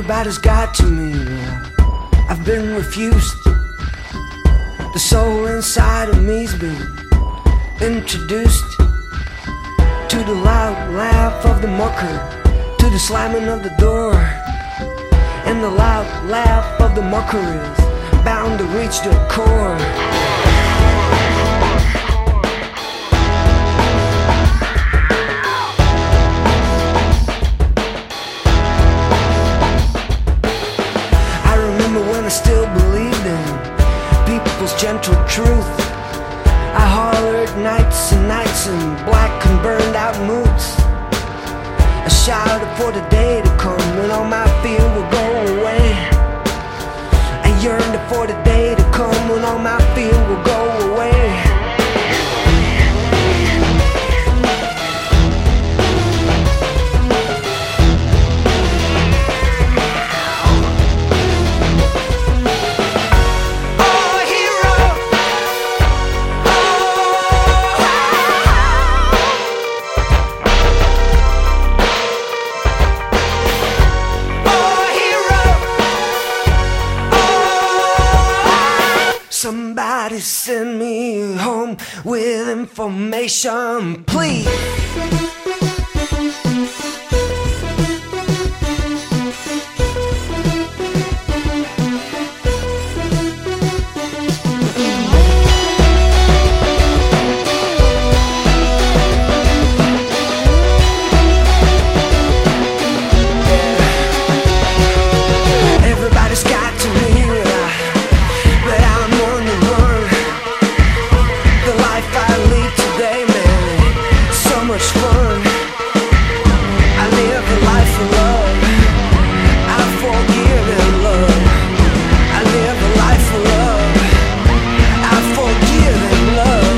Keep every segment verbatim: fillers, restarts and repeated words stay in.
Everybody's got to me. I've been refused. The soul inside of me's been introduced to the loud laugh of the mucker, to the slamming of the door. And the loud laugh of the mucker is bound to reach the core. I still believed in people's gentle truth. I hollered nights and nights in black and burned out moods. I shouted for the day to come when all my fear would go away. I yearned for the day to come when all my fear would go away. Somebody send me home with information, please. Everybody's got to hear that I'm on the run. The life I lead today, man, so much fun. I live a life of love. I forgive and love. I live a life of love. I forgive and love.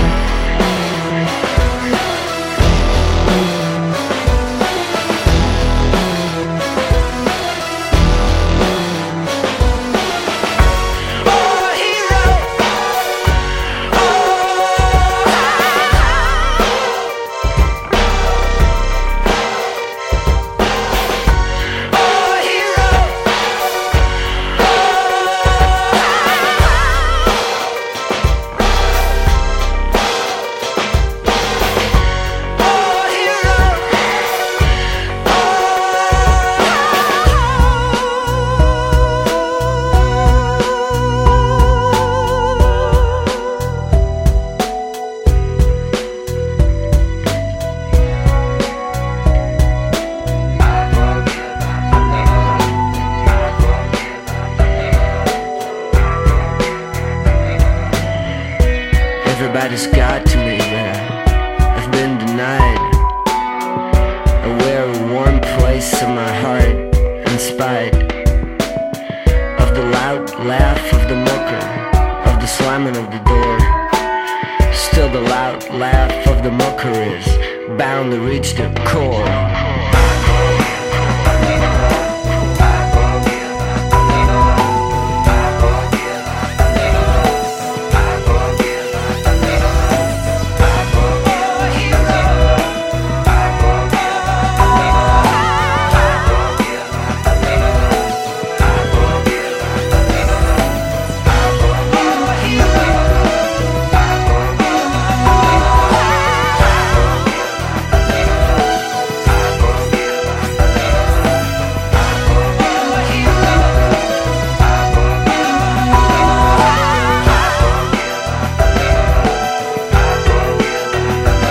Everybody's got to me there. I've been denied. I wear a warm place in my heart in spite of the loud laugh of the mucker, of the slamming of the door. Still the loud laugh of the mucker is bound to reach the core.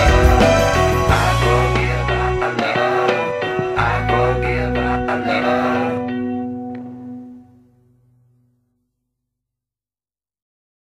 I love